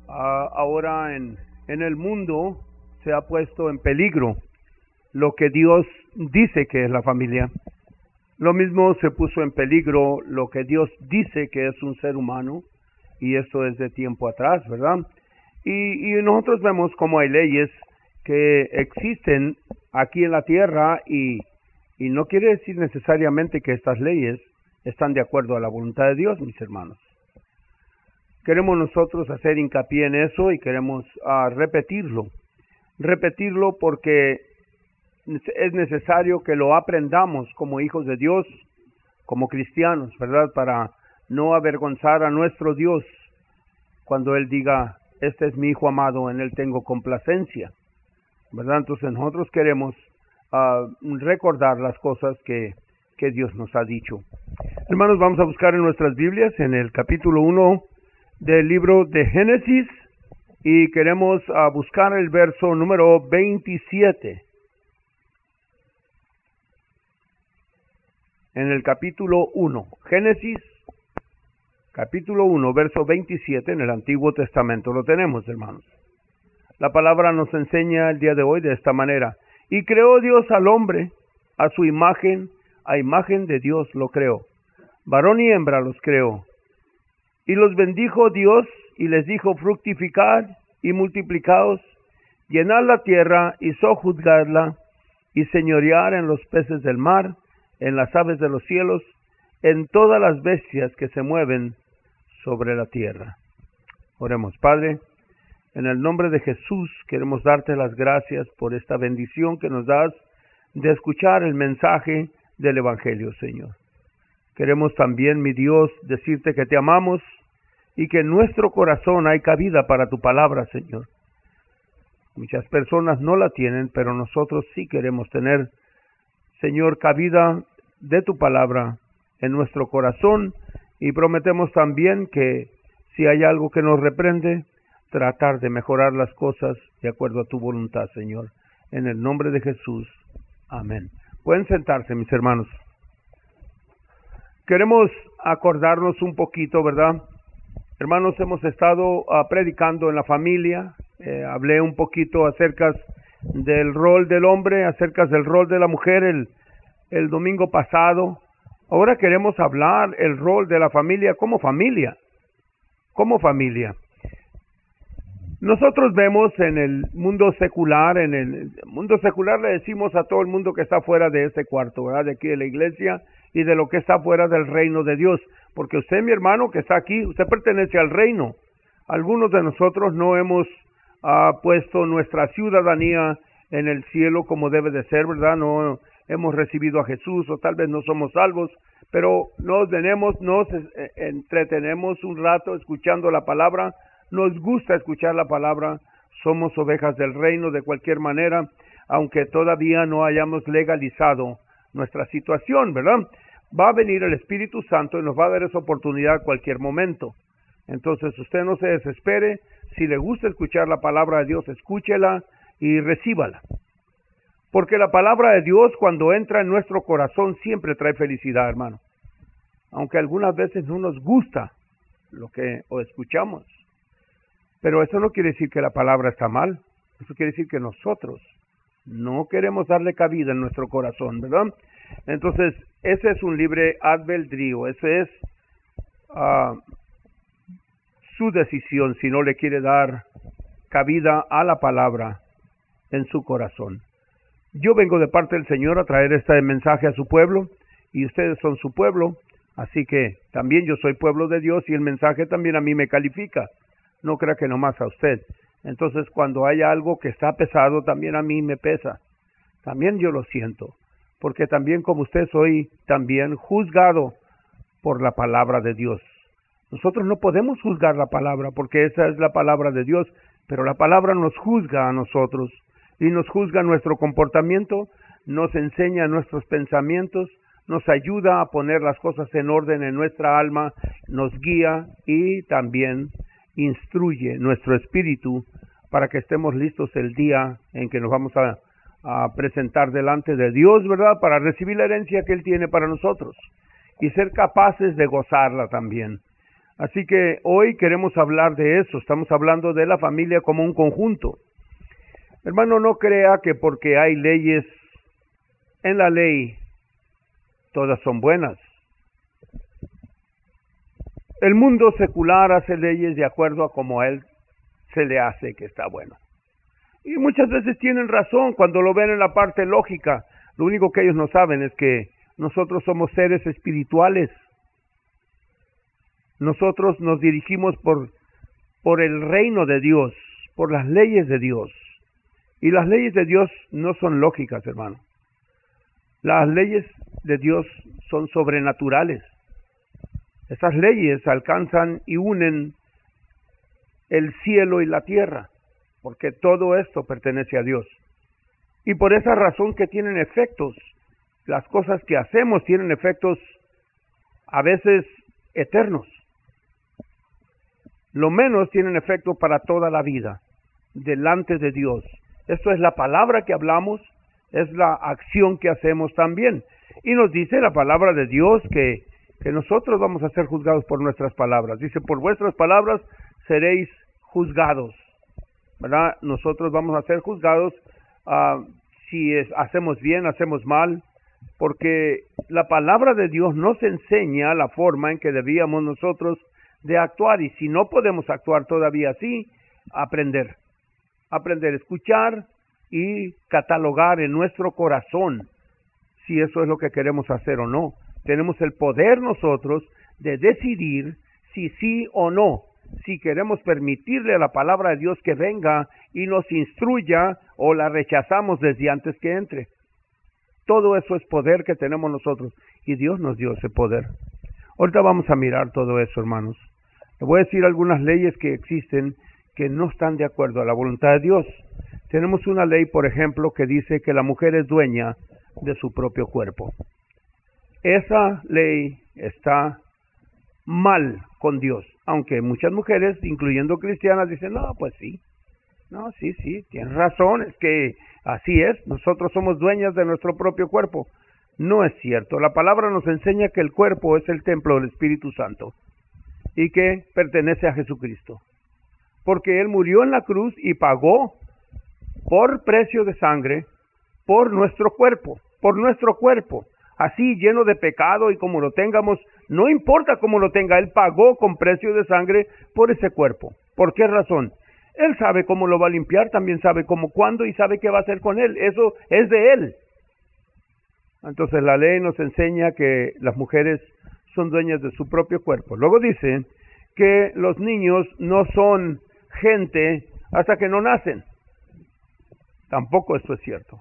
Ahora en el mundo se ha puesto en peligro lo que Dios dice que es la familia. Lo mismo se puso en peligro lo que Dios dice que es un ser humano, y esto es de tiempo atrás, ¿verdad? Y nosotros vemos cómo hay leyes que existen aquí en la tierra y no quiere decir necesariamente que estas leyes están de acuerdo a la voluntad de Dios, mis hermanos. Queremos nosotros hacer hincapié en eso y queremos repetirlo porque es necesario que lo aprendamos como hijos de Dios, como cristianos, ¿verdad? Para no avergonzar a nuestro Dios cuando Él diga, este es mi Hijo amado, en Él tengo complacencia, ¿verdad? Entonces nosotros queremos recordar las cosas que Dios nos ha dicho. Hermanos, vamos a buscar en nuestras Biblias, en el capítulo 1 del libro de Génesis, y queremos buscar el verso número 27. En el capítulo 1, Génesis, capítulo 1, verso 27, en el Antiguo Testamento. Lo tenemos, hermanos. La palabra nos enseña el día de hoy de esta manera. Y creó Dios al hombre, a su imagen, a imagen de Dios lo creó. Varón y hembra los creó. Y los bendijo Dios y les dijo, fructificad y multiplicaos, llenad la tierra y sojuzgadla, y señorear en los peces del mar, en las aves de los cielos, en todas las bestias que se mueven sobre la tierra. Oremos. Padre, en el nombre de Jesús queremos darte las gracias por esta bendición que nos das de escuchar el mensaje del Evangelio, Señor. Queremos también, mi Dios, decirte que te amamos y que en nuestro corazón hay cabida para tu palabra, Señor. Muchas personas no la tienen, pero nosotros sí queremos tener, Señor, cabida de tu palabra en nuestro corazón, y prometemos también que si hay algo que nos reprende, tratar de mejorar las cosas de acuerdo a tu voluntad, Señor. En el nombre de Jesús. Amén. Pueden sentarse, mis hermanos. Queremos acordarnos un poquito, ¿verdad? Hermanos, hemos estado predicando en la familia. Hablé un poquito acerca del rol del hombre, acerca del rol de la mujer el domingo pasado. Ahora queremos hablar el rol de la familia como familia. Como familia. Nosotros vemos en el mundo secular, le decimos a todo el mundo que está fuera de este cuarto, ¿verdad? De aquí de la iglesia y de lo que está fuera del reino de Dios. Porque usted, mi hermano, que está aquí, usted pertenece al reino. Algunos de nosotros no hemos puesto nuestra ciudadanía en el cielo como debe de ser, ¿verdad? No hemos recibido a Jesús, o tal vez no somos salvos, pero nos entretenemos un rato escuchando la palabra. Nos gusta escuchar la palabra, somos ovejas del reino de cualquier manera, aunque todavía no hayamos legalizado nuestra situación, ¿verdad? Va a venir el Espíritu Santo y nos va a dar esa oportunidad a cualquier momento. Entonces usted no se desespere, si le gusta escuchar la palabra de Dios, escúchela y recíbala. Porque la palabra de Dios, cuando entra en nuestro corazón, siempre trae felicidad, hermano. Aunque algunas veces no nos gusta lo que escuchamos. Pero eso no quiere decir que la palabra está mal. Eso quiere decir que nosotros no queremos darle cabida en nuestro corazón, ¿verdad? Entonces, ese es un libre albedrío. Ese es su decisión si no le quiere dar cabida a la palabra en su corazón. Yo vengo de parte del Señor a traer este mensaje a su pueblo, y ustedes son su pueblo, así que también yo soy pueblo de Dios, y el mensaje también a mí me califica. No crea que nomás a usted. Entonces, cuando hay algo que está pesado, también a mí me pesa. También yo lo siento. Porque también como usted soy también juzgado por la palabra de Dios. Nosotros no podemos juzgar la palabra porque esa es la palabra de Dios. Pero la palabra nos juzga a nosotros. Y nos juzga nuestro comportamiento. Nos enseña nuestros pensamientos. Nos ayuda a poner las cosas en orden en nuestra alma. Nos guía y también instruye nuestro espíritu para que estemos listos el día en que nos vamos a presentar delante de Dios, ¿verdad? Para recibir la herencia que Él tiene para nosotros y ser capaces de gozarla también. Así que hoy queremos hablar de eso. Estamos hablando de la familia como un conjunto. Hermano, no crea que porque hay leyes en la ley, todas son buenas. El mundo secular hace leyes de acuerdo a como a él se le hace que está bueno. Y muchas veces tienen razón cuando lo ven en la parte lógica. Lo único que ellos no saben es que nosotros somos seres espirituales. Nosotros nos dirigimos por el reino de Dios, por las leyes de Dios. Y las leyes de Dios no son lógicas, hermano. Las leyes de Dios son sobrenaturales. Esas leyes alcanzan y unen el cielo y la tierra, porque todo esto pertenece a Dios. Y por esa razón que tienen efectos, las cosas que hacemos tienen efectos a veces eternos. Lo menos tienen efecto para toda la vida, delante de Dios. Esto es la palabra que hablamos, es la acción que hacemos también. Y nos dice la palabra de Dios que nosotros vamos a ser juzgados por nuestras palabras. Dice, por vuestras palabras seréis juzgados, ¿verdad? Nosotros vamos a ser juzgados si hacemos bien, hacemos mal, porque la palabra de Dios nos enseña la forma en que debíamos nosotros de actuar, y si no podemos actuar todavía así, aprender, escuchar y catalogar en nuestro corazón si eso es lo que queremos hacer o no. Tenemos el poder nosotros de decidir si sí o no, si queremos permitirle a la palabra de Dios que venga y nos instruya o la rechazamos desde antes que entre. Todo eso es poder que tenemos nosotros y Dios nos dio ese poder. Ahorita vamos a mirar todo eso, hermanos. Le voy a decir algunas leyes que existen que no están de acuerdo a la voluntad de Dios. Tenemos una ley, por ejemplo, que dice que la mujer es dueña de su propio cuerpo. Esa ley está mal con Dios, aunque muchas mujeres, incluyendo cristianas, dicen, no, pues sí, tienes razón, es que así es, nosotros somos dueñas de nuestro propio cuerpo. No es cierto, la palabra nos enseña que el cuerpo es el templo del Espíritu Santo y que pertenece a Jesucristo, porque Él murió en la cruz y pagó por precio de sangre por nuestro cuerpo, así lleno de pecado y como lo tengamos, no importa cómo lo tenga, Él pagó con precio de sangre por ese cuerpo. ¿Por qué razón? Él sabe cómo lo va a limpiar, también sabe cómo, cuándo y sabe qué va a hacer con él. Eso es de Él. Entonces la ley nos enseña que las mujeres son dueñas de su propio cuerpo. Luego dice que los niños no son gente hasta que no nacen. Tampoco esto es cierto.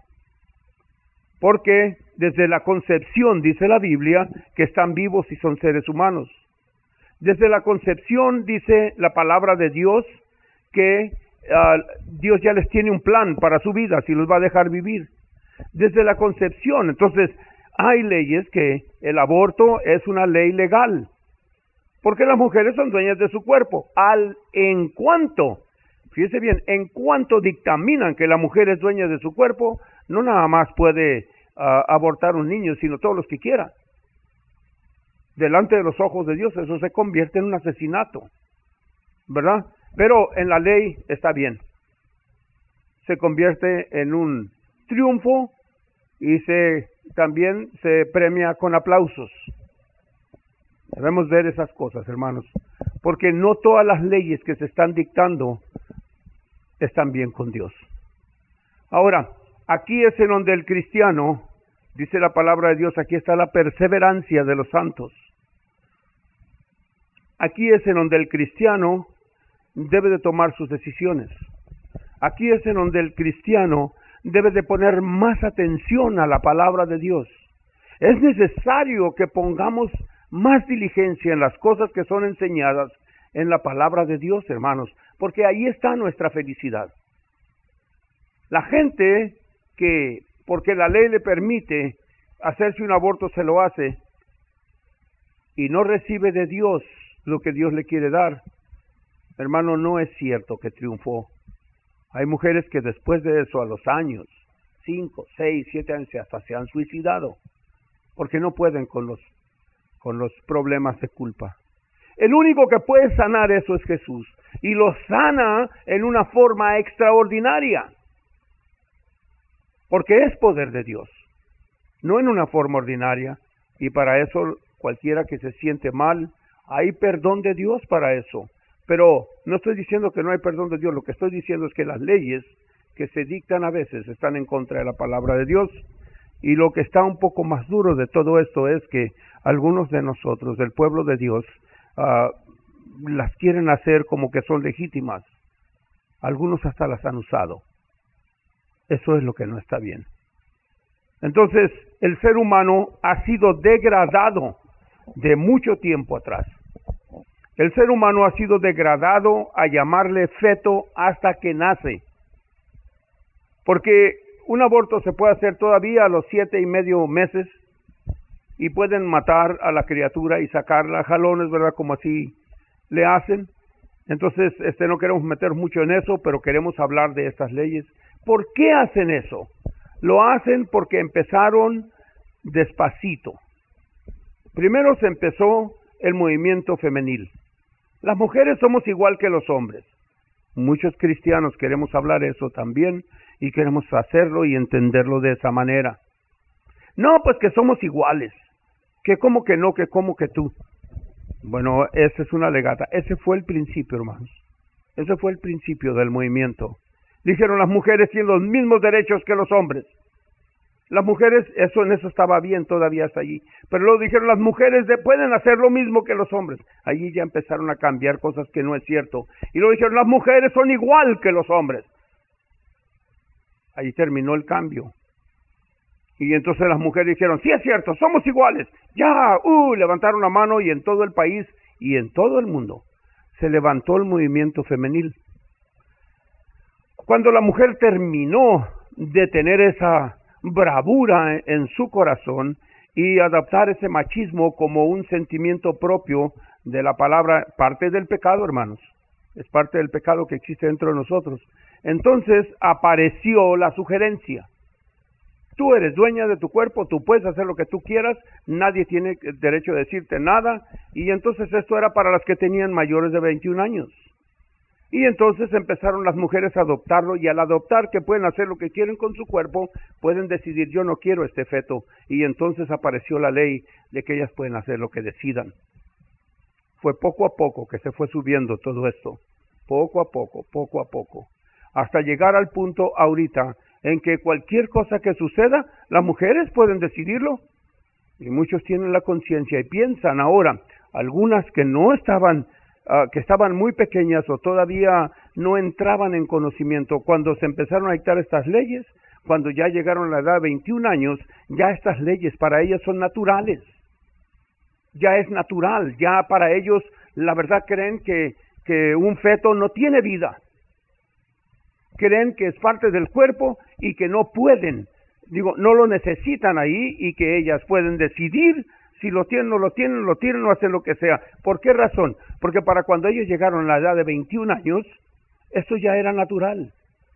Porque desde la concepción, dice la Biblia, que están vivos y son seres humanos. Desde la concepción, dice la palabra de Dios, que Dios ya les tiene un plan para su vida, si los va a dejar vivir. Desde la concepción, entonces, hay leyes que el aborto es una ley legal, porque las mujeres son dueñas de su cuerpo. Fíjese bien, en cuanto dictaminan que la mujer es dueña de su cuerpo, no nada más puede abortar un niño, sino todos los que quiera. Delante de los ojos de Dios, eso se convierte en un asesinato, ¿verdad? Pero en la ley está bien. Se convierte en un triunfo y también se premia con aplausos. Debemos ver esas cosas, hermanos, porque no todas las leyes que se están dictando están bien con Dios. Ahora, aquí es en donde el cristiano, dice la palabra de Dios, aquí está la perseverancia de los santos. Aquí es en donde el cristiano debe de tomar sus decisiones. Aquí es en donde el cristiano debe de poner más atención a la palabra de Dios. Es necesario que pongamos más diligencia en las cosas que son enseñadas en la palabra de Dios, hermanos, porque ahí está nuestra felicidad. La gente que, porque la ley le permite hacerse un aborto, se lo hace y no recibe de Dios lo que Dios le quiere dar, hermano, no es cierto que triunfó. Hay mujeres que después de eso, a los años, 5, 6, 7 años, hasta se han suicidado, porque no pueden con los problemas de culpa. El único que puede sanar eso es Jesús. Y lo sana en una forma extraordinaria. Porque es poder de Dios. No en una forma ordinaria. Y para eso cualquiera que se siente mal, hay perdón de Dios para eso. Pero no estoy diciendo que no hay perdón de Dios. Lo que estoy diciendo es que las leyes que se dictan a veces están en contra de la palabra de Dios. Y lo que está un poco más duro de todo esto es que algunos de nosotros, del pueblo de Dios, las quieren hacer como que son legítimas. Algunos hasta las han usado. Eso es lo que no está bien. Entonces, el ser humano ha sido degradado de mucho tiempo atrás. El ser humano ha sido degradado a llamarle feto hasta que nace. Porque un aborto se puede hacer todavía a los 7 y medio meses y pueden matar a la criatura y sacarla a jalones, ¿verdad? Como así le hacen. Entonces, no queremos meter mucho en eso, pero queremos hablar de estas leyes. ¿Por qué hacen eso? Lo hacen porque empezaron despacito. Primero se empezó el movimiento femenil. Las mujeres somos igual que los hombres. Muchos cristianos queremos hablar eso también y queremos hacerlo y entenderlo de esa manera. No, pues que somos iguales. Que como que no, que como que tú. Bueno, esa es una legata. Ese fue el principio, hermanos. Ese fue el principio del movimiento. Dijeron las mujeres tienen los mismos derechos que los hombres. Las mujeres, en eso estaba bien todavía hasta allí. Pero luego dijeron las mujeres pueden hacer lo mismo que los hombres. Allí ya empezaron a cambiar cosas que no es cierto. Y luego dijeron las mujeres son igual que los hombres. Ahí terminó el cambio. Y entonces las mujeres dijeron, sí es cierto, somos iguales. Ya, levantaron la mano y en todo el país y en todo el mundo se levantó el movimiento femenil. Cuando la mujer terminó de tener esa bravura en su corazón y adaptar ese machismo como un sentimiento propio de la palabra, parte del pecado, hermanos, es parte del pecado que existe dentro de nosotros. Entonces apareció la sugerencia. Tú eres dueña de tu cuerpo, tú puedes hacer lo que tú quieras, nadie tiene derecho a decirte nada, y entonces esto era para las que tenían mayores de 21 años. Y entonces empezaron las mujeres a adoptarlo, y al adoptar que pueden hacer lo que quieren con su cuerpo, pueden decidir yo no quiero este feto, y entonces apareció la ley de que ellas pueden hacer lo que decidan. Fue poco a poco que se fue subiendo todo esto, poco a poco, hasta llegar al punto ahorita en que cualquier cosa que suceda, las mujeres pueden decidirlo. Y muchos tienen la conciencia y piensan ahora, algunas que no estaban, que estaban muy pequeñas o todavía no entraban en conocimiento, cuando se empezaron a dictar estas leyes, cuando ya llegaron a la edad de 21 años, ya estas leyes para ellas son naturales. Ya es natural, ya para ellos la verdad creen que un feto no tiene vida. Creen que es parte del cuerpo y que no pueden, no lo necesitan ahí y que ellas pueden decidir si lo tienen o lo tienen o hacen lo que sea. ¿Por qué razón? Porque para cuando ellos llegaron a la edad de 21 años, esto ya era natural.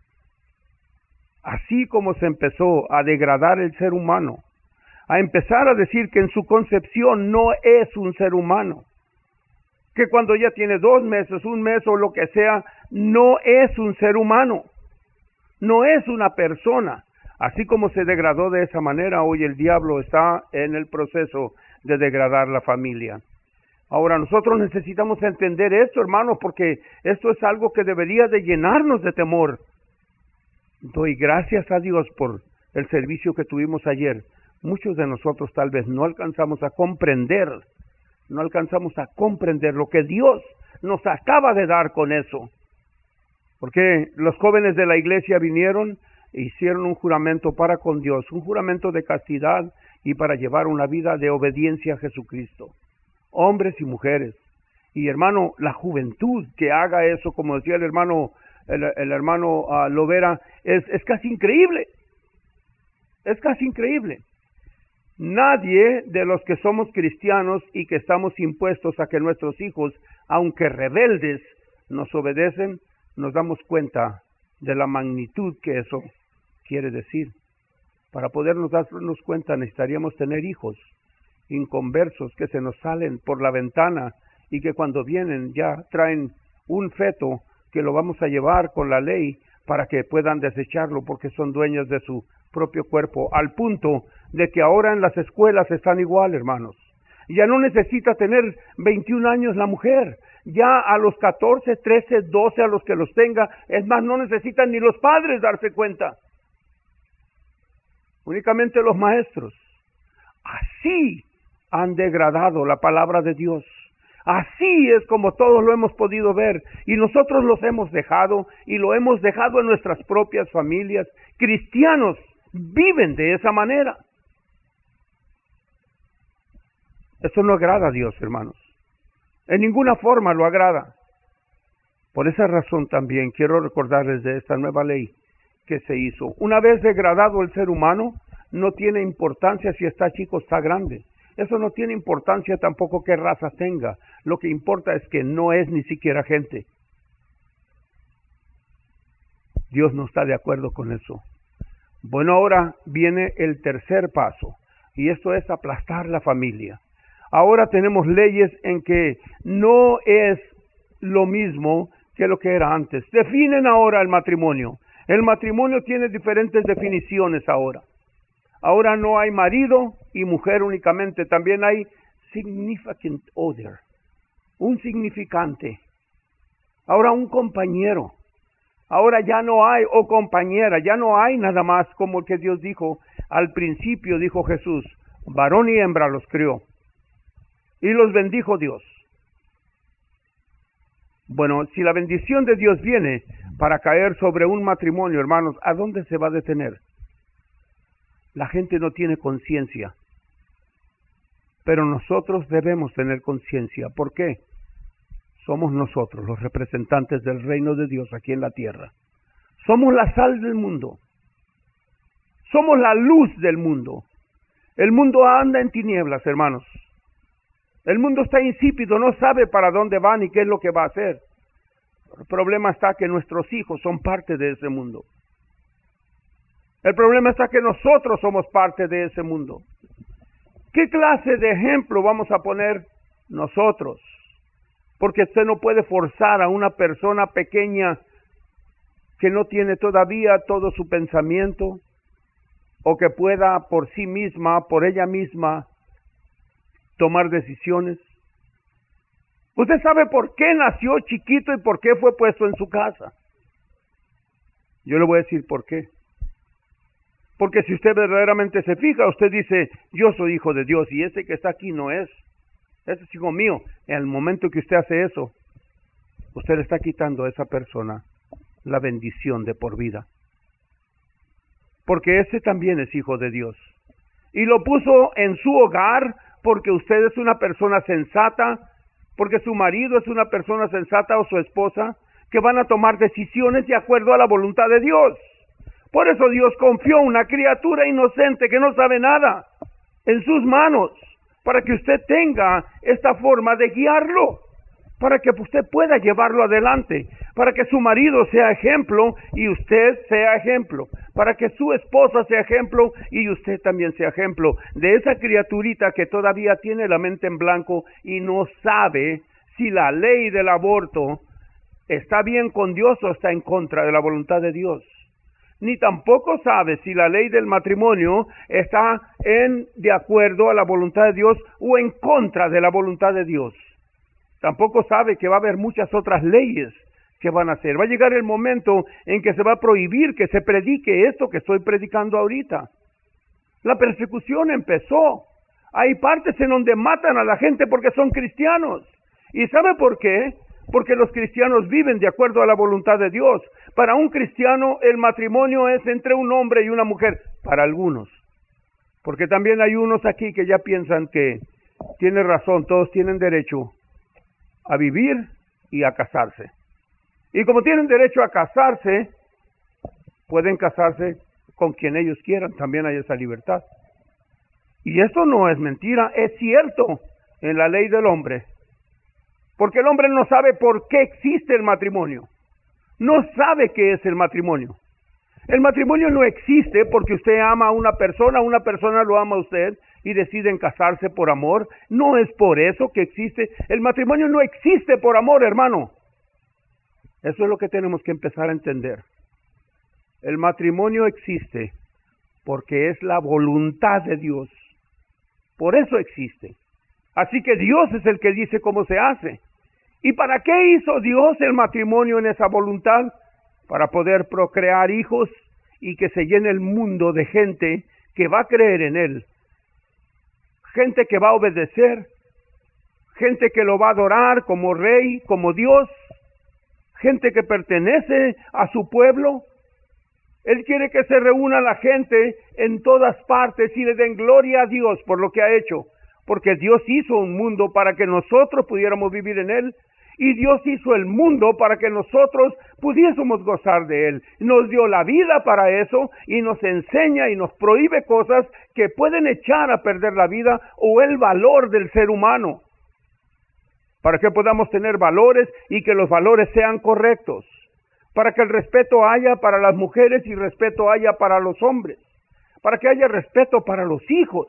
Así como se empezó a degradar el ser humano, a empezar a decir que en su concepción no es un ser humano, que cuando ya tiene 2 meses, 1 mes o lo que sea, no es un ser humano, no es una persona. Así como se degradó de esa manera, hoy el diablo está en el proceso de degradar la familia. Ahora nosotros necesitamos entender esto, hermanos, porque esto es algo que debería de llenarnos de temor. Doy gracias a Dios por el servicio que tuvimos ayer. Muchos de nosotros tal vez no alcanzamos a comprender lo que Dios nos acaba de dar con eso. Porque los jóvenes de la iglesia vinieron e hicieron un juramento para con Dios, un juramento de castidad y para llevar una vida de obediencia a Jesucristo. Hombres y mujeres. Y hermano, la juventud que haga eso, como decía el hermano Lovera, es casi increíble. Es casi increíble. Nadie de los que somos cristianos y que estamos impuestos a que nuestros hijos, aunque rebeldes, nos obedecen, nos damos cuenta de la magnitud que eso quiere decir. Para podernos darnos cuenta necesitaríamos tener hijos inconversos que se nos salen por la ventana y que cuando vienen ya traen un feto que lo vamos a llevar con la ley para que puedan desecharlo porque son dueños de su propio cuerpo, al punto de que ahora en las escuelas están igual, hermanos. Ya no necesita tener 21 años la mujer, ya a los 14, 13, 12 a los que los tenga, es más, no necesitan ni los padres darse cuenta, únicamente los maestros. Así han degradado la palabra de Dios. Así es como todos lo hemos podido ver, y nosotros los hemos dejado, y lo hemos dejado en nuestras propias familias. Cristianos viven de esa manera. Eso no agrada a Dios, hermanos. En ninguna forma lo agrada. Por esa razón también quiero recordarles de esta nueva ley que se hizo. Una vez degradado el ser humano, no tiene importancia si está chico o está grande. Eso no tiene importancia tampoco qué raza tenga. Lo que importa es que no es ni siquiera gente. Dios no está de acuerdo con eso. Bueno, ahora viene el tercer paso, y esto es aplastar la familia. Ahora tenemos leyes en que no es lo mismo que lo que era antes. Definen ahora el matrimonio. El matrimonio tiene diferentes definiciones ahora. Ahora no hay marido y mujer únicamente, también hay significant other, un significante. Ahora un compañero. Ahora ya no hay, o compañera, ya no hay nada más como el que Dios dijo al principio, dijo Jesús, varón y hembra los crió. Y los bendijo Dios. Bueno, si la bendición de Dios viene para caer sobre un matrimonio, hermanos, ¿a dónde se va a detener? La gente no tiene conciencia. Pero nosotros debemos tener conciencia. ¿Por qué? Somos nosotros los representantes del reino de Dios aquí en la tierra. Somos la sal del mundo. Somos la luz del mundo. El mundo anda en tinieblas, hermanos. El mundo está insípido, no sabe para dónde va ni qué es lo que va a hacer. El problema está que nuestros hijos son parte de ese mundo. El problema está que nosotros somos parte de ese mundo. ¿Qué clase de ejemplo vamos a poner nosotros? Porque usted no puede forzar a una persona pequeña que no tiene todavía todo su pensamiento, o que pueda por sí misma, por ella misma, tomar decisiones. Usted sabe por qué nació chiquito y por qué fue puesto en su casa. Yo le voy a decir por qué. Porque si usted verdaderamente se fija, usted dice, yo soy hijo de Dios y ese que está aquí no es. Ese es hijo mío. En el momento que usted hace eso, usted le está quitando a esa persona la bendición de por vida. Porque ese también es hijo de Dios. Y lo puso en su hogar porque usted es una persona sensata, porque su marido es una persona sensata o su esposa, que van a tomar decisiones de acuerdo a la voluntad de Dios. Por eso Dios confió una criatura inocente que no sabe nada en sus manos, para que usted tenga esta forma de guiarlo, para que usted pueda llevarlo adelante, para que su marido sea ejemplo y usted sea ejemplo, para que su esposa sea ejemplo y usted también sea ejemplo de esa criaturita que todavía tiene la mente en blanco y no sabe si la ley del aborto está bien con Dios o está en contra de la voluntad de Dios. Ni tampoco sabe si la ley del matrimonio está de acuerdo a la voluntad de Dios o en contra de la voluntad de Dios. Tampoco sabe que va a haber muchas otras leyes que van a hacer. Va a llegar el momento en que se va a prohibir que se predique esto que estoy predicando ahorita. La persecución empezó. Hay partes en donde matan a la gente porque son cristianos. ¿Y sabe por qué? Porque los cristianos viven de acuerdo a la voluntad de Dios. Para un cristiano el matrimonio es entre un hombre y una mujer. Para algunos. Porque también hay unos aquí que ya piensan que tiene razón, todos tienen derecho a vivir y a casarse. Y como tienen derecho a casarse, pueden casarse con quien ellos quieran, también hay esa libertad. Y esto no es mentira, es cierto en la ley del hombre. Porque el hombre no sabe por qué existe el matrimonio. No sabe qué es el matrimonio. El matrimonio no existe porque usted ama a una persona lo ama a usted, y deciden casarse por amor. No es por eso que existe. El matrimonio no existe por amor, hermano. Eso es lo que tenemos que empezar a entender. El matrimonio existe porque es la voluntad de Dios. Por eso existe. Así que Dios es el que dice cómo se hace. ¿Y para qué hizo Dios el matrimonio en esa voluntad? Para poder procrear hijos y que se llene el mundo de gente que va a creer en Él. Gente que va a obedecer. Gente que lo va a adorar como rey, como Dios. Gente que pertenece a su pueblo. Él quiere que se reúna la gente en todas partes y le den gloria a Dios por lo que ha hecho. Porque Dios hizo un mundo para que nosotros pudiéramos vivir en Él. Y Dios hizo el mundo para que nosotros pudiésemos gozar de Él. Nos dio la vida para eso y nos enseña y nos prohíbe cosas que pueden echar a perder la vida o el valor del ser humano. Para que podamos tener valores y que los valores sean correctos. Para que el respeto haya para las mujeres y respeto haya para los hombres. Para que haya respeto para los hijos.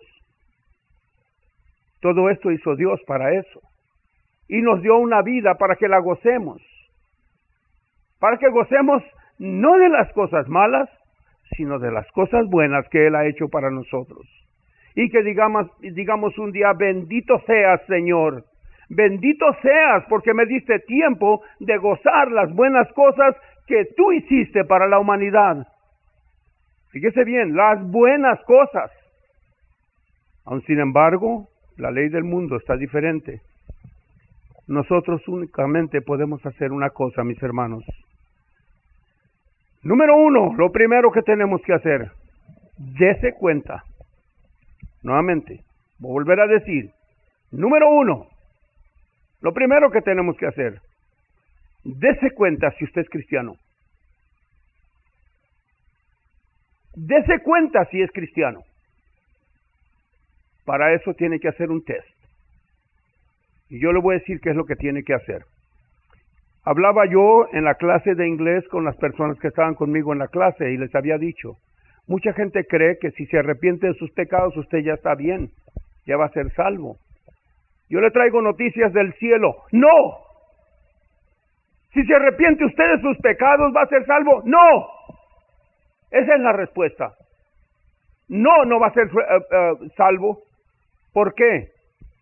Todo esto hizo Dios para eso. Y nos dio una vida para que la gocemos. Para que gocemos no de las cosas malas, sino de las cosas buenas que Él ha hecho para nosotros. Y que digamos un día, bendito seas, Señor. Bendito seas porque me diste tiempo de gozar las buenas cosas que tú hiciste para la humanidad. Fíjese bien, las buenas cosas. Aun sin embargo, la ley del mundo está diferente. Nosotros únicamente podemos hacer una cosa, mis hermanos. Número 1, lo primero que tenemos que hacer, dése cuenta. Nuevamente, voy a volver a decir, número 1, lo primero que tenemos que hacer, dése cuenta si usted es cristiano. Dése cuenta si es cristiano. Para eso tiene que hacer un test. Y yo le voy a decir qué es lo que tiene que hacer. Hablaba yo en la clase de inglés con las personas que estaban conmigo en la clase y les había dicho, mucha gente cree que si se arrepiente de sus pecados usted ya está bien, ya va a ser salvo. Yo le traigo noticias del cielo. ¡No! Si se arrepiente usted de sus pecados, ¿va a ser salvo? ¡No! Esa es la respuesta. No, no va a ser salvo. ¿Por qué?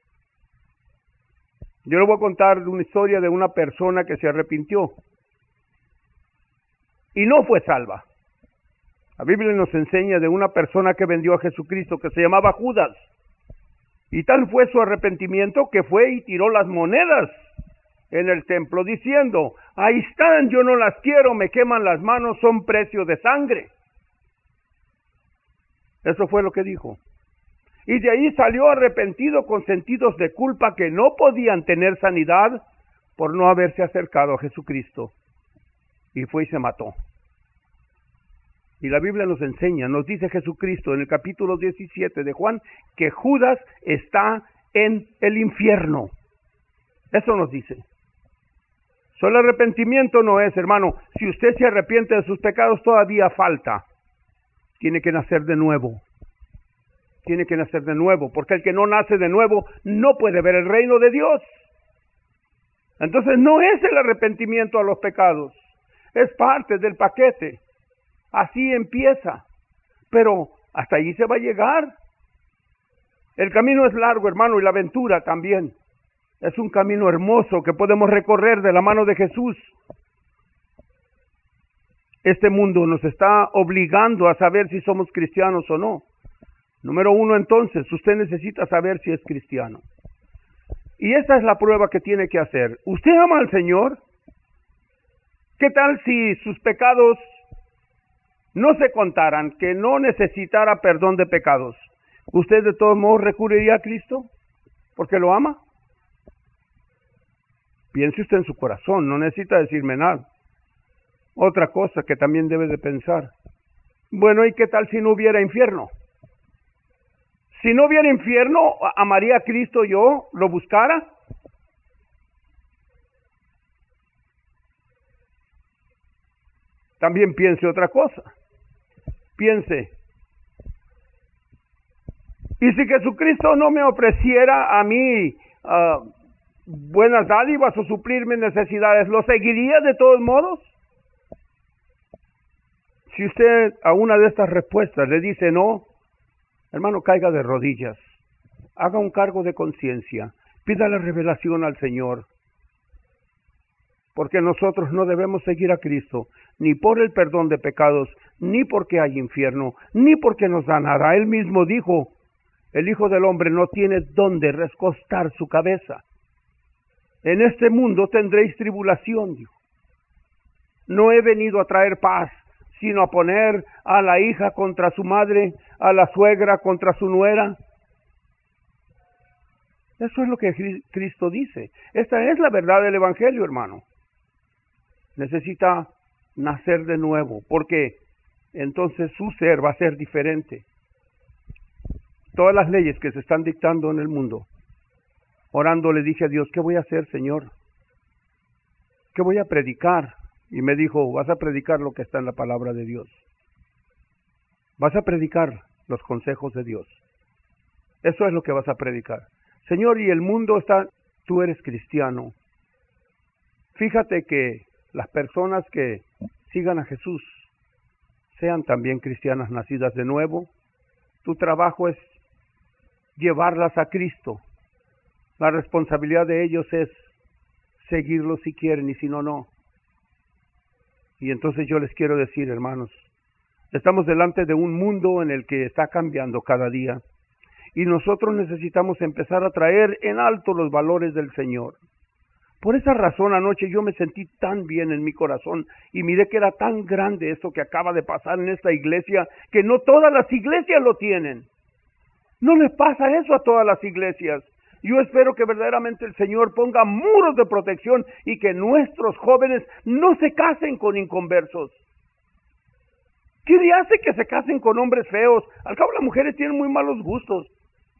Yo le voy a contar una historia de una persona que se arrepintió y no fue salva. La Biblia nos enseña de una persona que vendió a Jesucristo que se llamaba Judas. Y tal fue su arrepentimiento que fue y tiró las monedas en el templo diciendo, ahí están, yo no las quiero, me queman las manos, son precio de sangre. Eso fue lo que dijo. Y de ahí salió arrepentido con sentidos de culpa que no podían tener sanidad por no haberse acercado a Jesucristo. Y fue y se mató. Y la Biblia nos enseña, nos dice Jesucristo en el capítulo 17 de Juan, que Judas está en el infierno. Eso nos dice. Solo arrepentimiento no es, hermano. Si usted se arrepiente de sus pecados, todavía falta. Tiene que nacer de nuevo. Tiene que nacer de nuevo, porque el que no nace de nuevo no puede ver el reino de Dios. Entonces no es el arrepentimiento a los pecados, es parte del paquete. Así empieza, pero hasta allí se va a llegar. El camino es largo, hermano, y la aventura también. Es un camino hermoso que podemos recorrer de la mano de Jesús. Este mundo nos está obligando a saber si somos cristianos o no. Número 1, entonces, usted necesita saber si es cristiano. Y esta es la prueba que tiene que hacer. ¿Usted ama al Señor? ¿Qué tal si sus pecados no se contaran, que no necesitara perdón de pecados? ¿Usted de todos modos recurriría a Cristo? ¿Porque lo ama? Piense usted en su corazón, no necesita decirme nada. Otra cosa que también debe de pensar. Bueno, ¿y qué tal si no hubiera infierno? Si no hubiera infierno, ¿amaría a Cristo yo? ¿Lo buscara? También piense otra cosa. Piense, Y si Jesucristo no me ofreciera a mí buenas dádivas o suplir mis necesidades, ¿lo seguiría de todos modos? Si usted a una de estas respuestas le dice no, hermano, caiga de rodillas, haga un cargo de conciencia, pida la revelación al Señor, porque nosotros no debemos seguir a Cristo, ni por el perdón de pecados, ni porque hay infierno, ni porque nos da nada. Él mismo dijo, el Hijo del Hombre no tiene dónde recostar su cabeza. En este mundo tendréis tribulación, dijo. No he venido a traer paz, sino a poner a la hija contra su madre, a la suegra contra su nuera. Eso es lo que Cristo dice. Esta es la verdad del Evangelio, hermano. Necesita nacer de nuevo, porque entonces su ser va a ser diferente. Todas las leyes que se están dictando en el mundo, orando le dije a Dios, ¿qué voy a hacer, Señor? ¿Qué voy a predicar? Y me dijo, vas a predicar lo que está en la palabra de Dios. Vas a predicar los consejos de Dios. Eso es lo que vas a predicar. Señor, y el mundo está, tú eres cristiano. Fíjate que las personas que sigan a Jesús sean también cristianas nacidas de nuevo. Tu trabajo es llevarlas a Cristo. La responsabilidad de ellos es seguirlo si quieren y si no, no. Y entonces yo les quiero decir, hermanos, estamos delante de un mundo en el que está cambiando cada día. Y nosotros necesitamos empezar a traer en alto los valores del Señor. Por esa razón anoche yo me sentí tan bien en mi corazón y miré que era tan grande esto que acaba de pasar en esta iglesia, que no todas las iglesias lo tienen. No les pasa eso a todas las iglesias. Yo espero que verdaderamente el Señor ponga muros de protección y que nuestros jóvenes no se casen con inconversos. ¿Qué le hace que se casen con hombres feos? Al cabo las mujeres tienen muy malos gustos.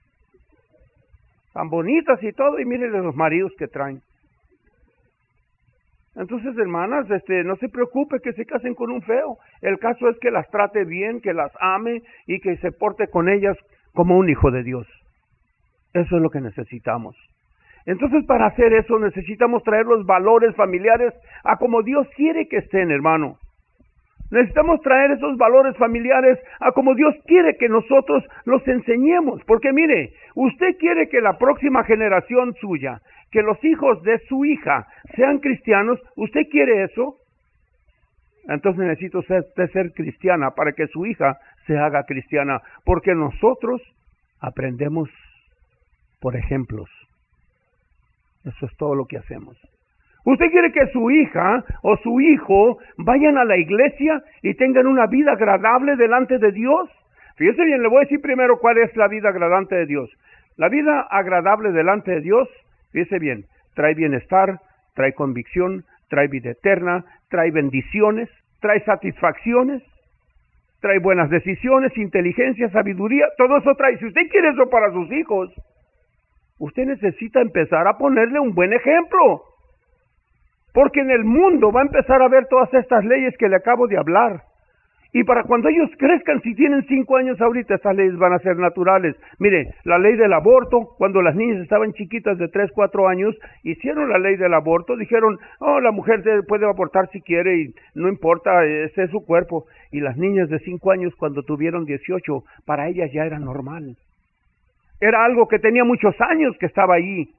Tan bonitas y todo, y miren los maridos que traen. Entonces, hermanas, no se preocupe que se casen con un feo. El caso es que las trate bien, que las ame y que se porte con ellas como un hijo de Dios. Eso es lo que necesitamos. Entonces, para hacer eso necesitamos traer los valores familiares a como Dios quiere que estén, hermano. Necesitamos traer esos valores familiares a como Dios quiere que nosotros los enseñemos. Porque mire, usted quiere que la próxima generación suya, que los hijos de su hija sean cristianos. ¿Usted quiere eso? Entonces necesita usted ser cristiana para que su hija se haga cristiana. Porque nosotros aprendemos por ejemplos. Eso es todo lo que hacemos. ¿Usted quiere que su hija o su hijo vayan a la iglesia y tengan una vida agradable delante de Dios? Fíjese bien, le voy a decir primero cuál es la vida agradable de Dios. La vida agradable delante de Dios, fíjese bien, trae bienestar, trae convicción, trae vida eterna, trae bendiciones, trae satisfacciones, trae buenas decisiones, inteligencia, sabiduría, todo eso trae. Si usted quiere eso para sus hijos, usted necesita empezar a ponerle un buen ejemplo. Porque en el mundo va a empezar a ver todas estas leyes que le acabo de hablar. Y para cuando ellos crezcan, si tienen 5 años ahorita, estas leyes van a ser naturales. Mire, la ley del aborto, cuando las niñas estaban chiquitas de 3, 4 años, hicieron la ley del aborto, dijeron, oh, la mujer puede abortar si quiere y no importa, ese es su cuerpo. Y las niñas de 5 años, cuando tuvieron 18, para ellas ya era normal. Era algo que tenía muchos años que estaba ahí.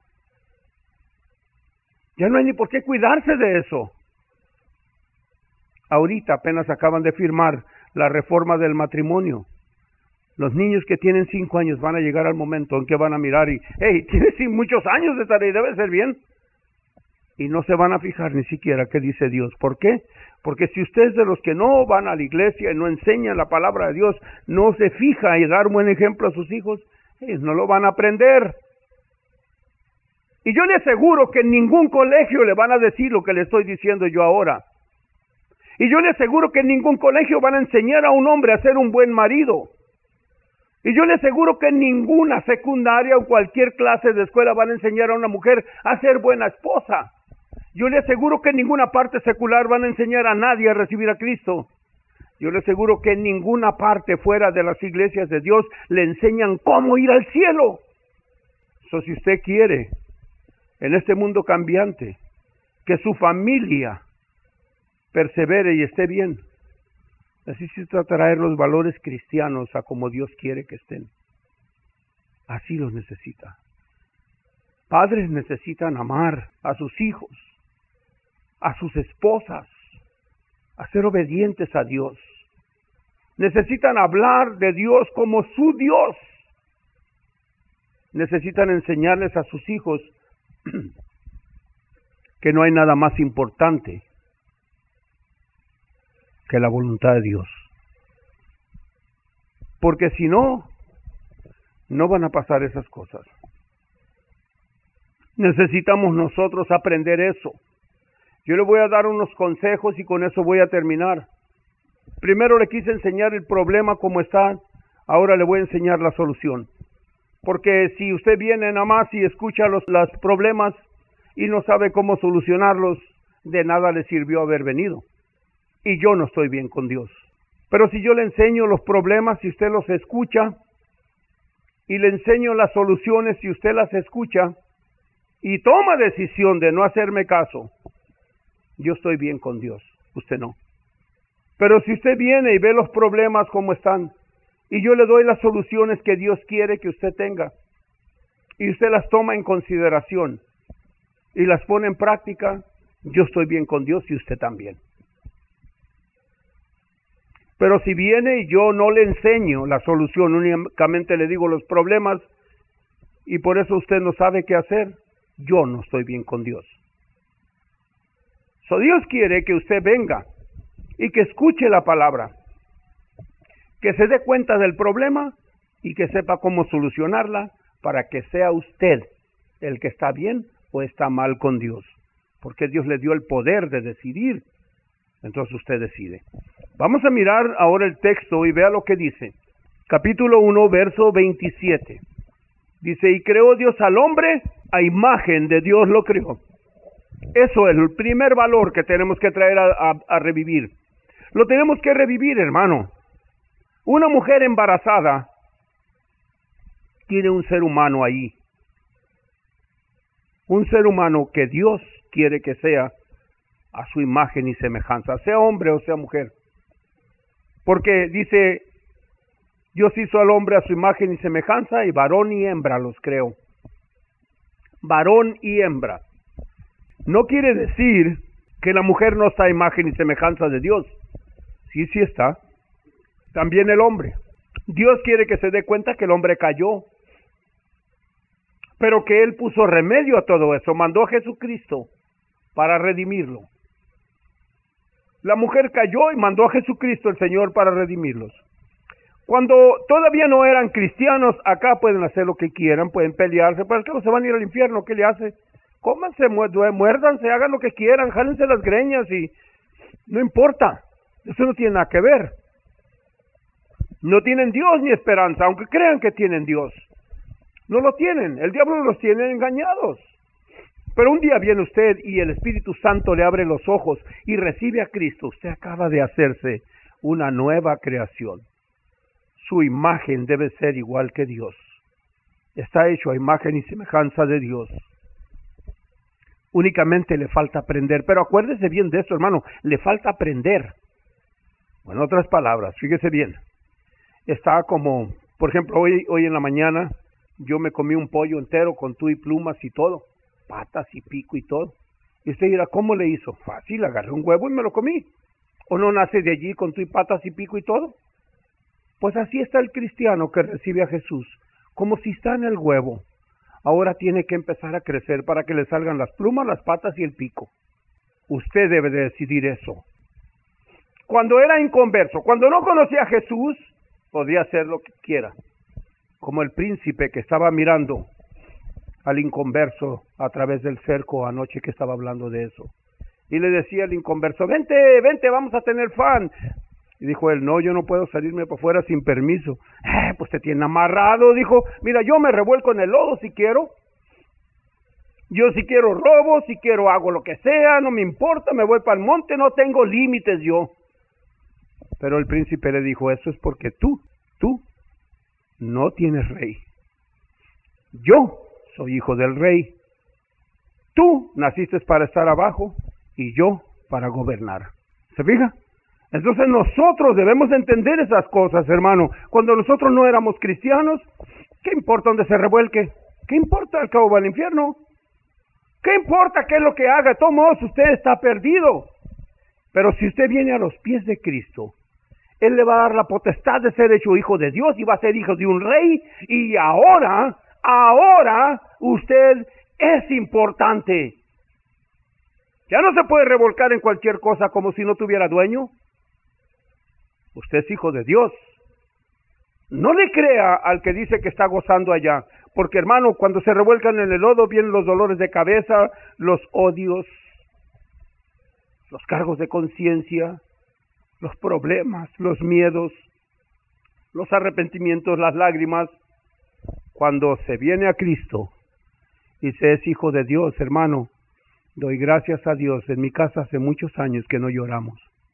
Ya no hay ni por qué cuidarse de eso. Ahorita apenas acaban de firmar la reforma del matrimonio. Los niños que tienen 5 años van a llegar al momento en que van a mirar y, hey, tienes muchos años de esta ley, debe ser bien. Y no se van a fijar ni siquiera qué dice Dios. ¿Por qué? Porque si usted es de los que no van a la iglesia y no enseñan la palabra de Dios, no se fija y dar un buen ejemplo a sus hijos, ellos no lo van a aprender. Y yo le aseguro que en ningún colegio le van a decir lo que le estoy diciendo yo ahora. Y yo le aseguro que en ningún colegio van a enseñar a un hombre a ser un buen marido. Y yo le aseguro que en ninguna secundaria o cualquier clase de escuela van a enseñar a una mujer a ser buena esposa. Yo le aseguro que en ninguna parte secular van a enseñar a nadie a recibir a Cristo. Yo le aseguro que en ninguna parte fuera de las iglesias de Dios le enseñan cómo ir al cielo. So, si usted quiere, en este mundo cambiante, que su familia persevere y esté bien, necesita traer los valores cristianos a como Dios quiere que estén. Así los necesita. Padres necesitan amar a sus hijos, a sus esposas, a ser obedientes a Dios. Necesitan hablar de Dios como su Dios. Necesitan enseñarles a sus hijos que no hay nada más importante que la voluntad de Dios. Porque si no, no van a pasar esas cosas. Necesitamos nosotros aprender eso. Yo le voy a dar unos consejos y con eso voy a terminar. Primero le quise enseñar el problema como está, ahora le voy a enseñar la solución. Porque si usted viene nada más y escucha los problemas y no sabe cómo solucionarlos, de nada le sirvió haber venido. Y yo no estoy bien con Dios. Pero si yo le enseño los problemas y usted los escucha, y le enseño las soluciones y usted las escucha, y toma decisión de no hacerme caso, yo estoy bien con Dios, usted no. Pero si usted viene y ve los problemas como están, y yo le doy las soluciones que Dios quiere que usted tenga, y usted las toma en consideración, y las pone en práctica, yo estoy bien con Dios y usted también. Pero si viene y yo no le enseño la solución, únicamente le digo los problemas, y por eso usted no sabe qué hacer, yo no estoy bien con Dios. So, Dios quiere que usted venga y que escuche la palabra, que se dé cuenta del problema y que sepa cómo solucionarla para que sea usted el que está bien o está mal con Dios. Porque Dios le dio el poder de decidir, entonces usted decide. Vamos a mirar ahora el texto y vea lo que dice. Capítulo 1, verso 27. Dice, y creó Dios al hombre, a imagen de Dios lo creó. Eso es el primer valor que tenemos que traer a revivir. Lo tenemos que revivir, hermano. Una mujer embarazada tiene un ser humano ahí. Un ser humano que Dios quiere que sea a su imagen y semejanza, sea hombre o sea mujer. Porque dice, Dios hizo al hombre a su imagen y semejanza, y varón y hembra los creó. Varón y hembra. No quiere decir que la mujer no está a imagen y semejanza de Dios. Sí, sí está. También el hombre. Dios quiere que se dé cuenta que el hombre cayó, pero que Él puso remedio a todo eso. Mandó a Jesucristo para redimirlo. La mujer cayó y mandó a Jesucristo el Señor para redimirlos. Cuando todavía no eran cristianos, acá pueden hacer lo que quieran, pueden pelearse, pero es que no se van a ir al infierno. ¿Qué le hace? Cómanse, muérdanse, hagan lo que quieran, jálense las greñas y no importa. Eso no tiene nada que ver. No tienen Dios ni esperanza, aunque crean que tienen Dios. No lo tienen, el diablo los tiene engañados. Pero un día viene usted y el Espíritu Santo le abre los ojos y recibe a Cristo. Usted acaba de hacerse una nueva creación. Su imagen debe ser igual que Dios. Está hecho a imagen y semejanza de Dios. Únicamente le falta aprender. Pero acuérdese bien de esto, hermano. Le falta aprender. En otras palabras, fíjese bien. Está como, por ejemplo, hoy en la mañana, yo me comí un pollo entero con tú y plumas y todo. Patas y pico y todo. Y usted dirá, ¿cómo le hizo? Fácil, agarré un huevo y me lo comí. ¿O no nace de allí con tú y patas y pico y todo? Pues así está el cristiano que recibe a Jesús, como si está en el huevo. Ahora tiene que empezar a crecer para que le salgan las plumas, las patas y el pico. Usted debe de decidir eso. Cuando era inconverso, cuando no conocía a Jesús, podía hacer lo que quiera. Como el príncipe que estaba mirando al inconverso a través del cerco anoche que estaba hablando de eso. Y le decía al inconverso, vente, vamos a tener fan. Y dijo él, no, yo no puedo salirme para afuera sin permiso. Pues te tiene amarrado, dijo, mira, yo me revuelco en el lodo si quiero. Yo si quiero robo, si quiero hago lo que sea, no me importa, me voy para el monte, no tengo límites yo. Pero el príncipe le dijo, eso es porque tú no tienes rey. Yo soy hijo del rey. Tú naciste para estar abajo y yo para gobernar. ¿Se fija? Entonces nosotros debemos entender esas cosas, hermano. Cuando nosotros no éramos cristianos, ¿qué importa dónde se revuelque? ¿Qué importa? Al cabo va al infierno. ¿Qué importa qué es lo que haga? De todos modos, usted está perdido. Pero si usted viene a los pies de Cristo, Él le va a dar la potestad de ser hecho hijo de Dios y va a ser hijo de un rey. Y ahora usted es importante. Ya no se puede revolcar en cualquier cosa como si no tuviera dueño. Usted es hijo de Dios. No le crea al que dice que está gozando allá. Porque, hermano, cuando se revuelcan en el lodo vienen los dolores de cabeza, los odios, los cargos de conciencia, los problemas, los miedos, los arrepentimientos, las lágrimas. Cuando se viene a Cristo y se es hijo de Dios, hermano, doy gracias a Dios. En mi casa hace muchos años que no lloramos.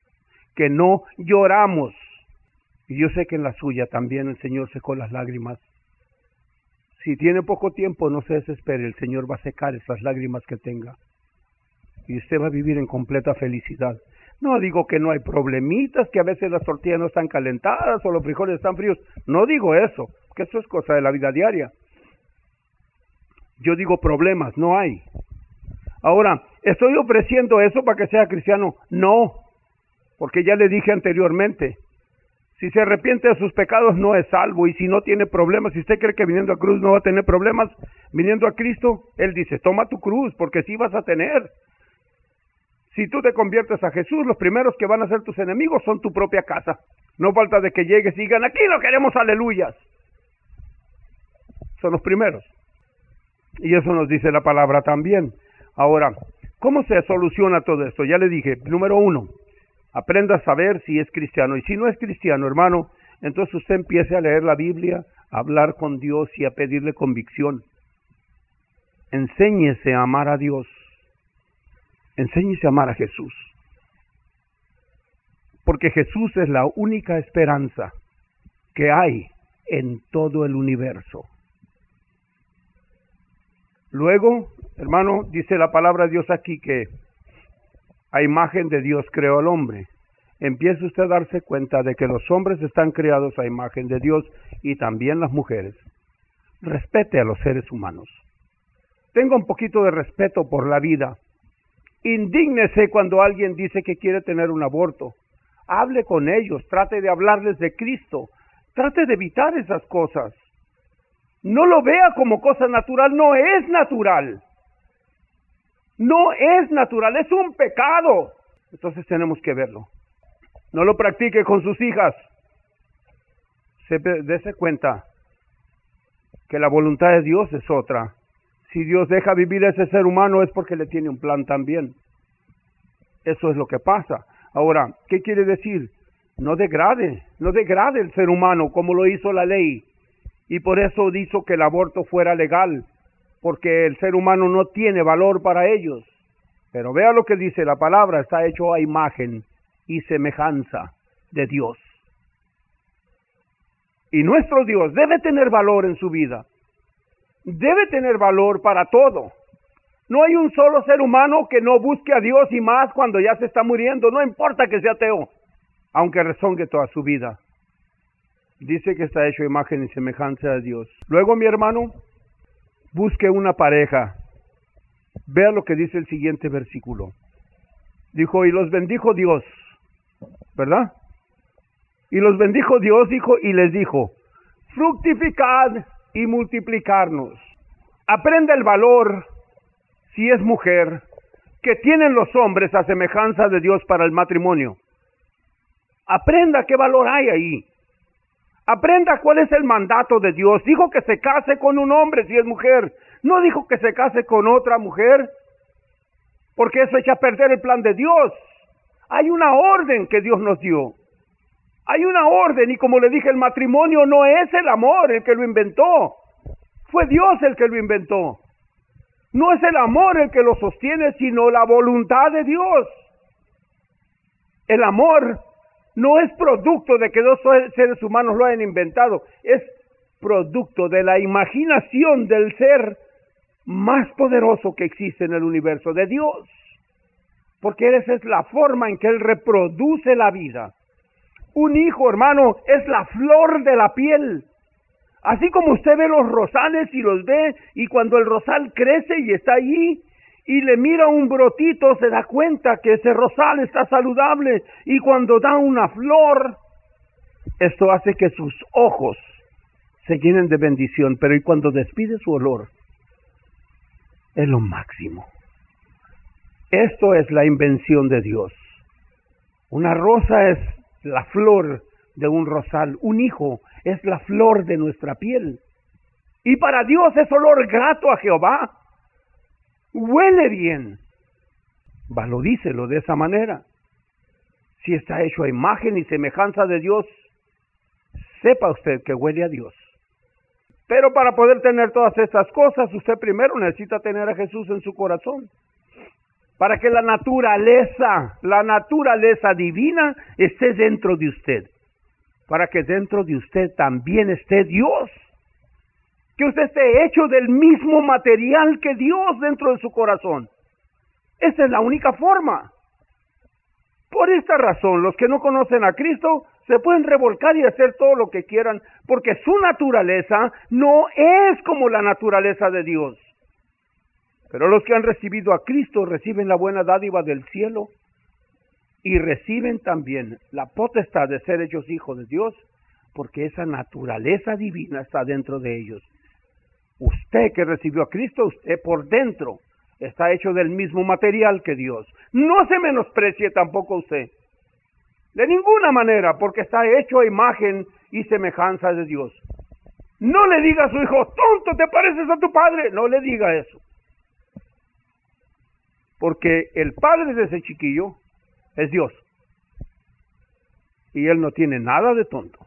Y yo sé que en la suya también el Señor secó las lágrimas. Si tiene poco tiempo, no se desespere, el Señor va a secar esas lágrimas que tenga. Y usted va a vivir en completa felicidad. No digo que no hay problemitas, que a veces las tortillas no están calentadas o los frijoles están fríos. No digo eso, que eso es cosa de la vida diaria. Yo digo problemas, no hay. Ahora, ¿estoy ofreciendo eso para que sea cristiano? No, porque ya le dije anteriormente, si se arrepiente de sus pecados no es salvo, y si no tiene problemas, si usted cree que viniendo a cruz no va a tener problemas, viniendo a Cristo, Él dice, toma tu cruz, porque sí vas a tener. Si tú te conviertes a Jesús, los primeros que van a ser tus enemigos son tu propia casa. No falta de que llegues y digan, aquí no queremos aleluyas. Son los primeros. Y eso nos dice la palabra también. Ahora, ¿cómo se soluciona todo esto? Ya le dije, número 1, aprenda a saber si es cristiano. Y si no es cristiano, hermano, entonces usted empiece a leer la Biblia, a hablar con Dios y a pedirle convicción. Enséñese a amar a Dios. Enséñese a amar a Jesús. Porque Jesús es la única esperanza que hay en todo el universo. Luego, hermano, dice la palabra de Dios aquí que a imagen de Dios creó al hombre. Empiece usted a darse cuenta de que los hombres están creados a imagen de Dios y también las mujeres. Respete a los seres humanos. Tenga un poquito de respeto por la vida. Indígnese cuando alguien dice que quiere tener un aborto. Hable con ellos, trate de hablarles de Cristo. Trate de evitar esas cosas. No lo vea como cosa natural, no es natural. No es natural, es un pecado. Entonces tenemos que verlo. No lo practique con sus hijas. Dese cuenta que la voluntad de Dios es otra. Si Dios deja vivir a ese ser humano es porque le tiene un plan también. Eso es lo que pasa. Ahora, ¿qué quiere decir? No degrade el ser humano como lo hizo la ley. Y por eso hizo que el aborto fuera legal, porque el ser humano no tiene valor para ellos. Pero vea lo que dice la palabra, está hecho a imagen y semejanza de Dios. Y nuestro Dios debe tener valor en su vida. Debe tener valor para todo. No hay un solo ser humano que no busque a Dios y más cuando ya se está muriendo, no importa que sea ateo, aunque rezongue toda su vida. Dice que está hecho a imagen y semejanza de Dios. Luego, mi hermano, busque una pareja. Vea lo que dice el siguiente versículo. Dijo, y los bendijo Dios, ¿verdad? Y los bendijo Dios, dijo, y les dijo, fructificad y multiplicarnos. Aprenda el valor, si es mujer, que tienen los hombres a semejanza de Dios para el matrimonio. Aprenda qué valor hay ahí. Aprenda cuál es el mandato de Dios. Dijo que se case con un hombre si es mujer. No dijo que se case con otra mujer, porque eso echa a perder el plan de Dios. Hay una orden que Dios nos dio. Hay una orden, y como le dije, el matrimonio no es el amor el que lo inventó. Fue Dios el que lo inventó. No es el amor el que lo sostiene, sino la voluntad de Dios. El amor No es producto de que dos seres humanos lo hayan inventado, es producto de la imaginación del ser más poderoso que existe en el universo, de Dios. Porque esa es la forma en que Él reproduce la vida. Un hijo, hermano, es la flor de la piel. Así como usted ve los rosales y los ve, y cuando el rosal crece y está allí, y le mira un brotito, se da cuenta que ese rosal está saludable, y cuando da una flor, esto hace que sus ojos se llenen de bendición, pero y cuando despide su olor, es lo máximo. Esto es la invención de Dios. Una rosa es la flor de un rosal, un hijo es la flor de nuestra piel. Y para Dios es olor grato a Jehová. Huele bien. Valorícelo de esa manera. Si está hecho a imagen y semejanza de Dios, sepa usted que huele a Dios. Pero para poder tener todas estas cosas, usted primero necesita tener a Jesús en su corazón. Para que la naturaleza divina esté dentro de usted. Para que dentro de usted también esté Dios. Que usted esté hecho del mismo material que Dios dentro de su corazón. Esa es la única forma. Por esta razón, los que no conocen a Cristo se pueden revolcar y hacer todo lo que quieran, porque su naturaleza no es como la naturaleza de Dios. Pero los que han recibido a Cristo reciben la buena dádiva del cielo y reciben también la potestad de ser hechos hijos de Dios, porque esa naturaleza divina está dentro de ellos. Usted que recibió a Cristo, usted por dentro está hecho del mismo material que Dios. No se menosprecie tampoco usted, de ninguna manera, porque está hecho a imagen y semejanza de Dios. No le diga a su hijo, tonto, te pareces a tu padre. No le diga eso. Porque el padre de ese chiquillo es Dios. Y él no tiene nada de tonto.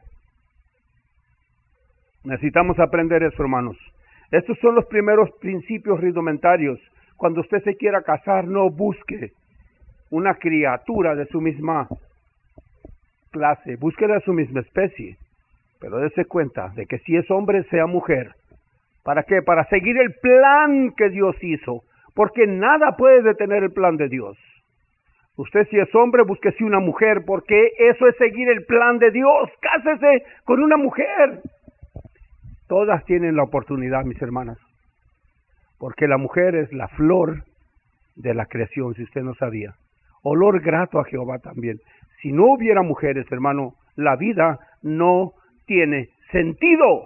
Necesitamos aprender eso, hermanos. Estos son los primeros principios rudimentarios. Cuando usted se quiera casar, no busque una criatura de su misma clase. Búsquela de su misma especie. Pero dése cuenta de que si es hombre, sea mujer. ¿Para qué? Para seguir el plan que Dios hizo. Porque nada puede detener el plan de Dios. Usted si es hombre, búsquese una mujer, porque eso es seguir el plan de Dios. Cásese con una mujer. Todas tienen la oportunidad, mis hermanas. Porque la mujer es la flor de la creación, si usted no sabía. Olor grato a Jehová también. Si no hubiera mujeres, hermano, la vida no tiene sentido.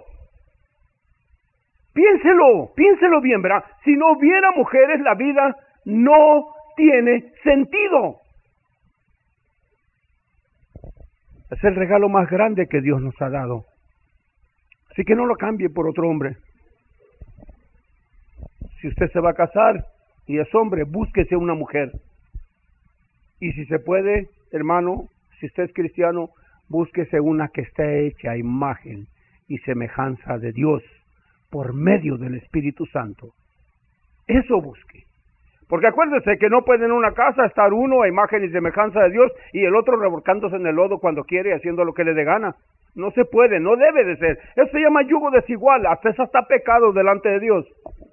Piénselo bien, ¿verdad? Si no hubiera mujeres, la vida no tiene sentido. Es el regalo más grande que Dios nos ha dado. Así que no lo cambie por otro hombre. Si usted se va a casar y es hombre, búsquese una mujer. Y si se puede, hermano, si usted es cristiano, búsquese una que esté hecha a imagen y semejanza de Dios por medio del Espíritu Santo. Eso busque. Porque acuérdese que no puede en una casa estar uno a imagen y semejanza de Dios y el otro revolcándose en el lodo cuando quiere y haciendo lo que le dé gana. No se puede, no debe de ser. Eso se llama yugo desigual, hasta eso está pecado delante de Dios.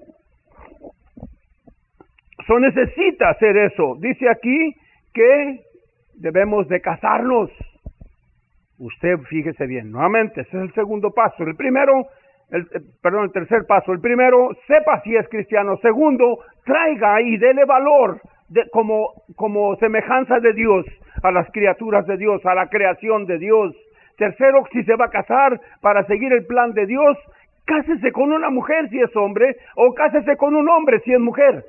So necesita hacer eso. Dice aquí que debemos de casarnos. Usted fíjese bien, nuevamente, ese es el segundo paso. El tercer paso. El primero, sepa si es cristiano. Segundo, traiga y dele valor como semejanza de Dios a las criaturas de Dios, a la creación de Dios. Tercero, si se va a casar para seguir el plan de Dios, cásese con una mujer si es hombre, o cásese con un hombre si es mujer.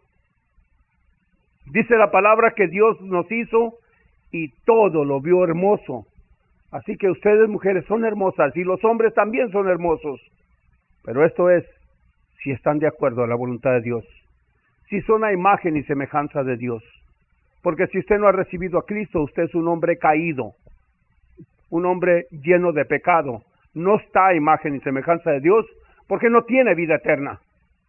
Dice la palabra que Dios nos hizo y todo lo vio hermoso. Así que ustedes, mujeres, son hermosas y los hombres también son hermosos. Pero esto es si están de acuerdo a la voluntad de Dios. Si son a imagen y semejanza de Dios. Porque si usted no ha recibido a Cristo, usted es un hombre caído. Un hombre lleno de pecado. No está a imagen y semejanza de Dios porque no tiene vida eterna.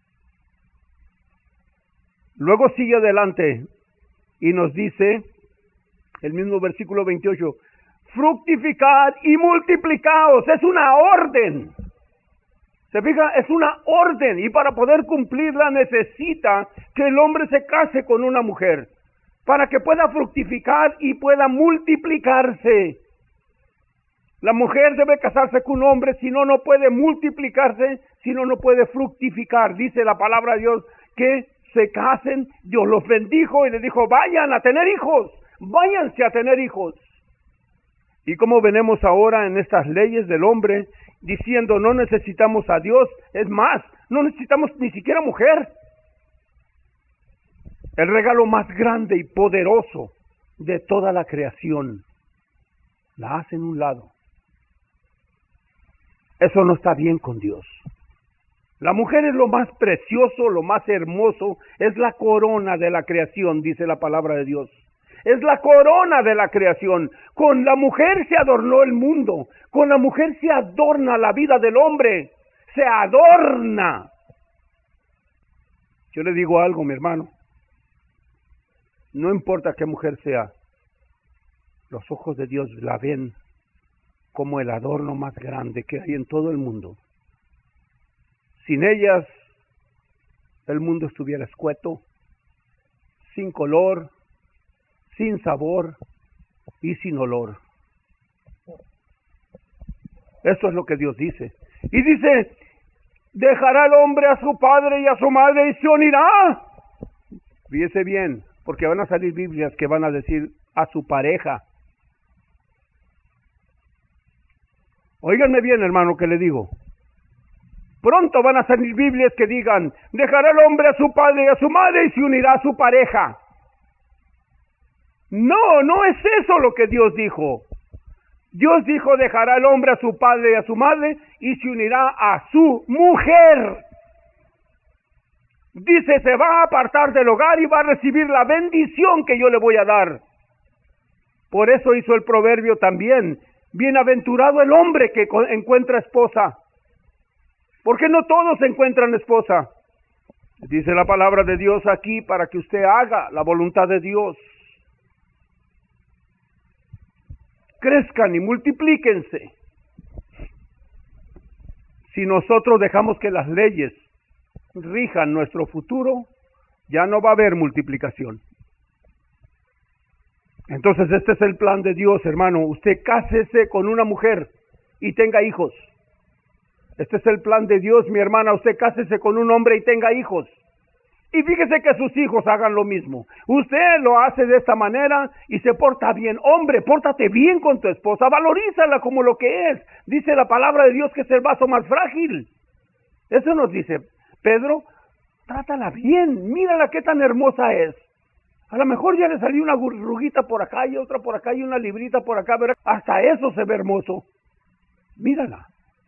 Luego sigue adelante y nos dice el mismo versículo 28. fructificad y multiplicaos. Es una orden. ¿Se fija? Es una orden, y para poder cumplirla necesita que el hombre se case con una mujer, para que pueda fructificar y pueda multiplicarse. La mujer debe casarse con un hombre, si no, no puede multiplicarse, si no, no puede fructificar. Dice la palabra de Dios que se casen. Dios los bendijo y les dijo, vayan a tener hijos, váyanse a tener hijos. Y como venimos ahora en estas leyes del hombre, diciendo no necesitamos a Dios, es más, no necesitamos ni siquiera mujer. El regalo más grande y poderoso de toda la creación la hace en un lado. Eso no está bien con Dios. La mujer es lo más precioso, lo más hermoso, es la corona de la creación, dice la palabra de Dios. Es la corona de la creación. Con la mujer se adornó el mundo. Con la mujer se adorna la vida del hombre. Se adorna. Yo le digo algo, mi hermano. No importa qué mujer sea, los ojos de Dios la ven como el adorno más grande que hay en todo el mundo. Sin ellas, el mundo estuviera escueto, sin color, sin sabor y sin olor. Esto es lo que Dios dice. Y dice, dejará el hombre a su padre y a su madre y se unirá. Fíjese bien, porque van a salir Biblias que van a decir a su pareja. Óiganme bien, hermano, que le digo. Pronto van a salir Biblias que digan, dejará el hombre a su padre y a su madre y se unirá a su pareja. No, no es eso lo que Dios dijo. Dios dijo, dejará el hombre a su padre y a su madre y se unirá a su mujer. Dice, se va a apartar del hogar y va a recibir la bendición que yo le voy a dar. Por eso hizo el proverbio también, bienaventurado el hombre que encuentra esposa. Porque no todos encuentran esposa. Dice la palabra de Dios aquí para que usted haga la voluntad de Dios. Crezcan y multiplíquense. Si nosotros dejamos que las leyes rijan nuestro futuro, ya no va a haber multiplicación. Entonces este es el plan de Dios, hermano. Usted cásese con una mujer y tenga hijos. Este es el plan de Dios, mi hermana. Usted cásese con un hombre y tenga hijos. Y fíjese que sus hijos hagan lo mismo. Usted lo hace de esta manera y se porta bien. Hombre, pórtate bien con tu esposa. Valorízala como lo que es. Dice la palabra de Dios que es el vaso más frágil. Eso nos dice Pedro. Trátala bien. Mírala qué tan hermosa es. A lo mejor ya le salió una arruguita por acá y otra por acá y una librita por acá. ¿Verdad? Hasta eso se ve hermoso. Mírala.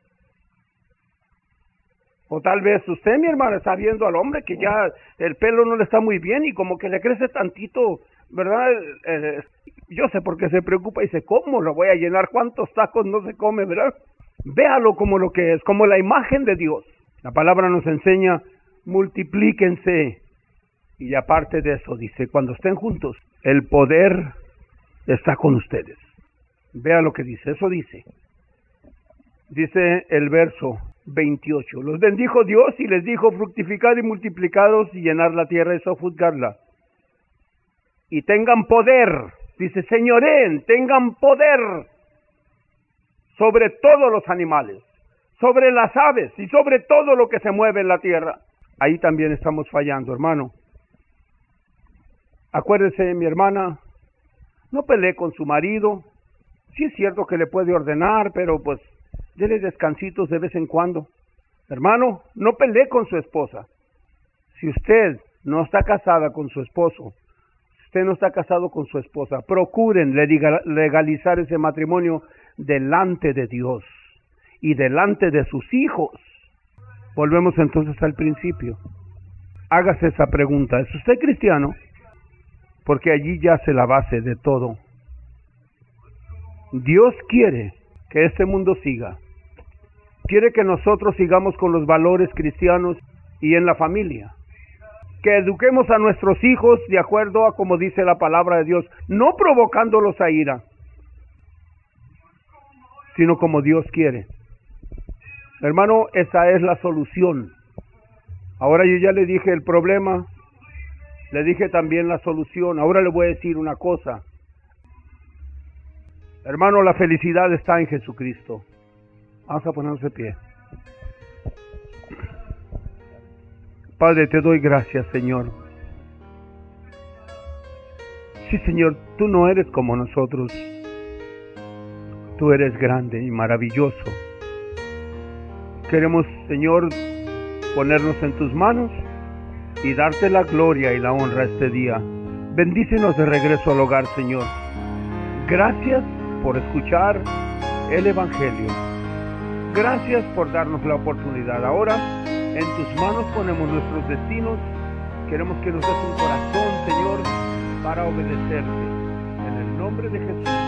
O tal vez usted, mi hermano, está viendo al hombre que ya el pelo no le está muy bien y como que le crece tantito, ¿verdad? Yo sé por qué se preocupa y dice, ¿cómo lo voy a llenar? ¿Cuántos tacos no se come, verdad? Véalo como lo que es, como la imagen de Dios. La palabra nos enseña, multiplíquense. Y aparte de eso, dice, cuando estén juntos, el poder está con ustedes. Vea lo que dice, eso dice. Dice el verso 28. Los bendijo Dios y les dijo, fructificad y multiplicados y llenar la tierra y sojuzgarla. Y tengan poder, dice, señoreen, tengan poder sobre todos los animales, sobre las aves y sobre todo lo que se mueve en la tierra. Ahí también estamos fallando, hermano. Acuérdese, mi hermana, no pelee con su marido. Sí es cierto que le puede ordenar, pero pues dele descansitos de vez en cuando. Hermano, no pelee con su esposa. Si usted no está casada con su esposo, si usted no está casado con su esposa, procuren legalizar ese matrimonio delante de Dios y delante de sus hijos. Volvemos entonces al principio. Hágase esa pregunta, ¿es usted cristiano? Porque allí yace la base de todo. Dios quiere que este mundo siga. Quiere que nosotros sigamos con los valores cristianos y en la familia. Que eduquemos a nuestros hijos de acuerdo a como dice la palabra de Dios, no provocándolos a ira. sino como Dios quiere. Hermano, esa es la solución. Ahora yo ya le dije el problema, le dije también la solución. Ahora le voy a decir una cosa. Hermano, la felicidad está en Jesucristo. Vamos a ponernos de pie. Padre, te doy gracias, Señor. Sí, Señor, tú no eres como nosotros. Tú eres grande y maravilloso. Queremos, Señor, ponernos en tus manos y darte la gloria y la honra este día. Bendícenos de regreso al hogar, Señor. Gracias por escuchar el Evangelio. Gracias por darnos la oportunidad. Ahora, en tus manos ponemos nuestros destinos. Queremos que nos des un corazón, Señor, para obedecerte. En el nombre de Jesús.